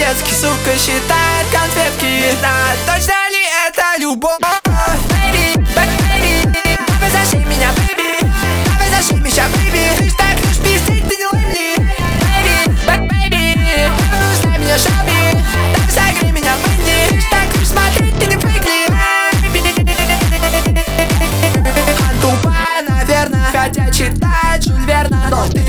по-детски, сука, считает конфетки. Да, точно ли это любовь? Baby, baby, давай зашей меня, baby. Давай зашей меня, baby. Ты ж так любишь пиздеть, ты не ловли. Baby, baby, нужна меня шаби. Давай согрей меня, baby. Ты ж так любишь смотреть, ты не прыгни. Она тупая, наверное, хотя читает Жюль Верна. Но ты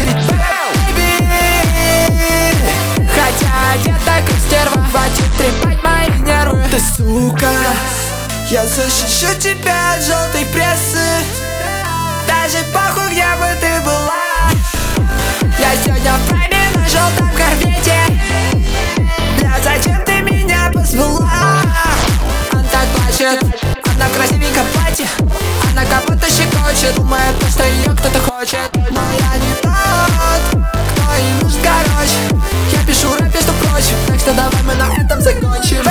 хотя одета как стерва, хватит трепать мои нервы. Ты сука, я защищу тебя от желтой прессы. Даже похуй, где бы ты была. Я сегодня в прайме на желтом корвете. Бля, зачем ты меня позвала? Она так плачет, она в красивеньком платье. Она как будто щекочет, думает, что ее кто-то хочет. Но я не тот, кто ей нужен, короче. Я пишу рэп, между прочим, так что давай мы на этом закончим.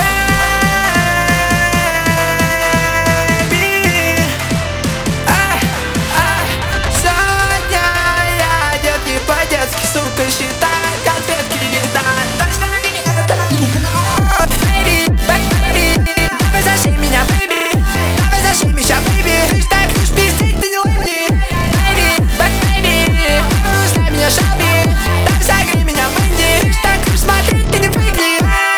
Сегодня я одет не по-детски, сука, считай конфетки. Да, точно ли это любовь? Baby, baby, давай зашей меня, baby. Давай зашей меня, baby. Ты ж так любишь пиздеть, ты не ловли. Baby, baby, нужна меня шаби. Давай согрей меня, baby. Ты ж так любишь смотреть, ты не прыгни.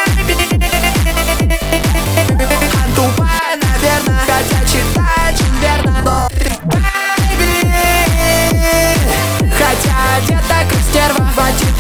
Она тупая, наверное, хотя читает Жюль Верна. Но ты, baby, хотя одета как стерва, хватит